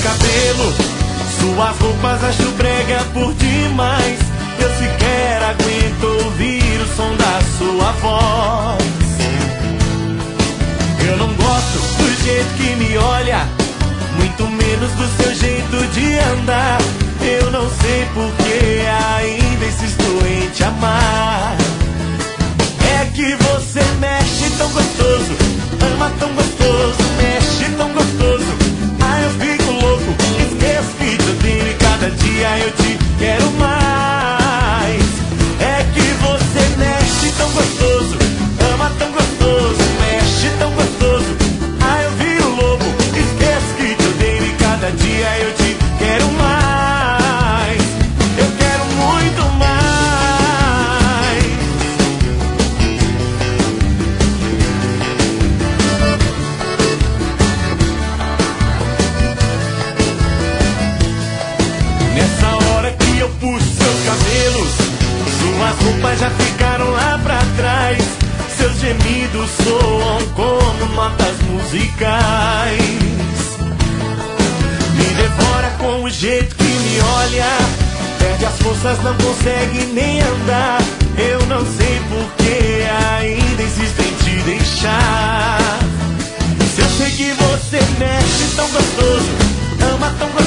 cabelo, suas roupas acho brega por demais. Eu sequer aguento ouvir o som da sua voz. Eu não gosto do jeito que me olha, muito menos do seu jeito de andar. Eu não sei porque ainda insisto em te amar. É que você mexe tão gostoso, ama tão gostoso, mexe tão gostoso. Ah, eu fico louco, esqueço que te odeio e cada dia eu te quero mais. É que você mexe tão gostoso, ama tão gostoso, mexe tão gostoso. Ah, eu viro lobo, esqueço que te odeio e cada dia eu te quero mais. Eu quero muito mais. Nessa hora que eu puxo seus cabelos, suas roupas já ficaram lá pra trás. Seus gemidos soam como notas musicais. Me devora com o jeito que me olha, perde as forças, não consegue nem andar. Eu não sei porque ainda insisto em te deixar. Se eu sei que você mexe tão gostoso, ama tão gostoso,